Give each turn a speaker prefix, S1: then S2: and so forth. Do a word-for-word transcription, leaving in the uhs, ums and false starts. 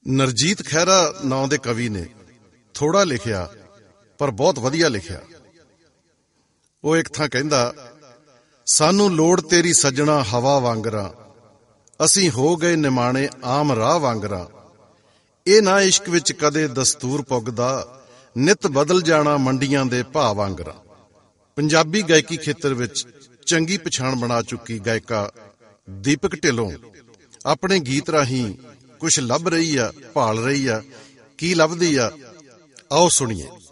S1: ਨਰਜੀਤ ਖਹਿਰਾ ਨਾਂ ਦੇ ਕਵੀ ਨੇ ਥੋੜਾ ਲਿਖਿਆ ਪਰ ਬਹੁਤ ਵਧੀਆ ਲਿਖਿਆ। ਉਹ ਇੱਕ ਥਾਂ ਕਹਿੰਦਾ, ਸਾਨੂੰ ਲੋੜ ਤੇਰੀ ਸੱਜਣਾ ਹਵਾ ਵਾਂਗਰਾਂ, ਅਸੀਂ ਹੋ ਗਏ ਨਿਮਾਣੇ ਆਮ ਰਾਹ ਵਾਂਗਰਾਂ। ਇਹ ਨਾ ਇਸ਼ਕ ਵਿੱਚ ਕਦੇ ਦਸਤੂਰ ਪੁੱਗਦਾ, ਨਿੱਤ ਬਦਲ ਜਾਣਾ ਮੰਡੀਆਂ ਦੇ ਭਾਅ ਵਾਂਗਰਾਂ। ਪੰਜਾਬੀ ਗਾਇਕੀ ਖੇਤਰ ਵਿੱਚ ਚੰਗੀ ਪਛਾਣ ਬਣਾ ਚੁੱਕੀ ਗਾਇਕਾ ਦੀਪਕ ਢਿੱਲੋਂ ਆਪਣੇ ਗੀਤ ਰਾਹੀਂ ਕੁਛ ਲੱਭ ਰਹੀ ਆ, ਭਾਲ ਰਹੀ ਆ। ਕੀ ਲੱਭਦੀ ਆ, ਆਓ ਸੁਣੀਏ।